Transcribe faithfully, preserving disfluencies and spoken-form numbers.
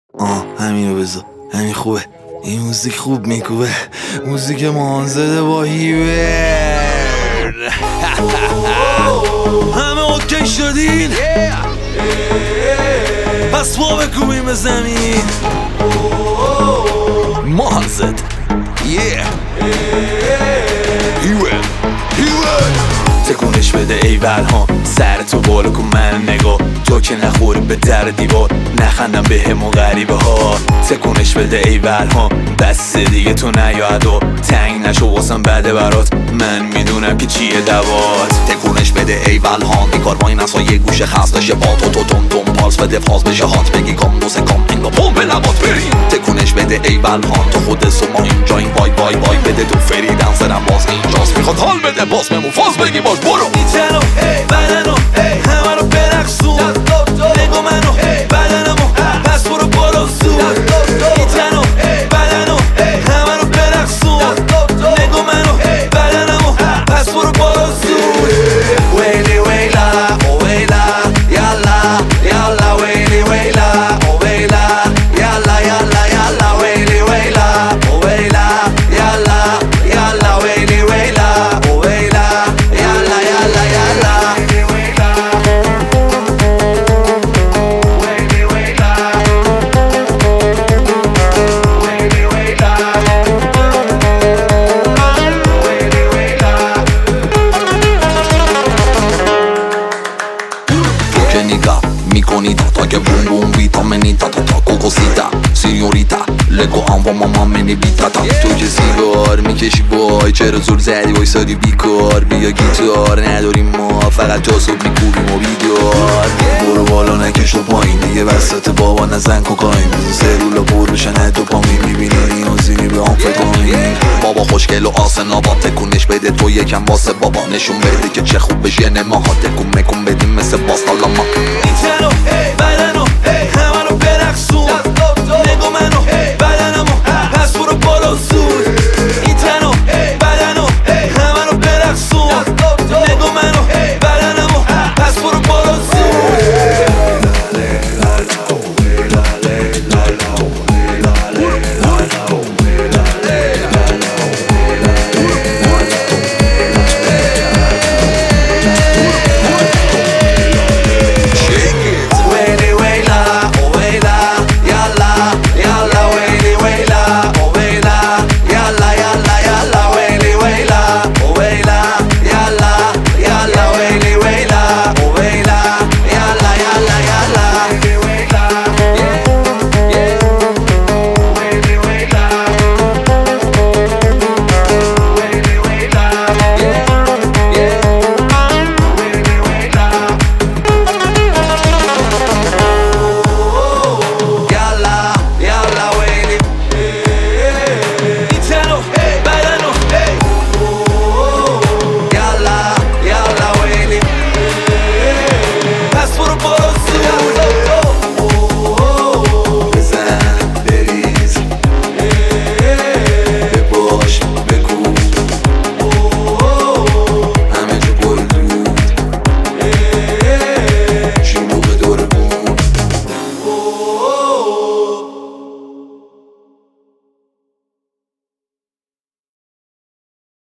آه همینو بذار، همین خوبه. این موزیک خوب میکوبه، موزیک مانزده با هیور. همه اوکی شدین؟ پس پا بکوبیم به زمین. مانزد هیور هیور. تکونش بده ای ها، سر تو بالا کن من نگاه، تو که نخوری به در دیوار، نخندم به همون غریبه ها. تکونش بده ای ها، بس دیگه تو نیاد و تنگ نشو واسم بده برات، من میدونم که چیه دوات. تکونش بده ای ها، بیکار وای نسا یه گوشه خست داشته با تو تو تون تون پالس بده فاز بشه هات، بگی کام دوسه کام انگا پومپ لبات بریم. تکونش بده ای ها، تو خود سو ما اینجاییم، وای وای وای بده تو فری دنسرم باز اینجاست، میخواد حال بده باز بمون فاز بگی باش برو. میتنو بدنو همه رو برقصون، نگو منو بدنمو پس برو برو زود. میتنو بدنو همه رو برقصون، نگو منو بدنمو پس برو برو زود. ویلی ویلا او ویلا یالا یالا ویلی ویلا او ویلا یالا یالا یالا ویلی ویلا او ویلا یالا یالا ویلی ویلا او ویلا یالا یالا یالا ویلی ویلا ویلی ویلا ویلی ویلا. تو که نگاه میکنی تا تا که بوم بوم ویتامینی تا تا تا کوکوسیتا سینیوریتا لگو هم و ماما منی بیتا تا. تو که سیگار میکشی وای، چرا زور زدی وایسادی بیکار؟ بیا گیتار نداریم ما، فقط جاسوب میکوبیم و بیدار. برو بالا نکش تو پایین دیگه، وسط بابا نزن کوکاین، بزن سرولا پر بشن دوپامین، میبینی نیازی به هم فکرین. بابا خوشگل و آسنا با تکونش بده تو یکم واسه بابا، نشون بده که چه خوب بشه نماها، تکون مکون بدیم مثل باستالاما.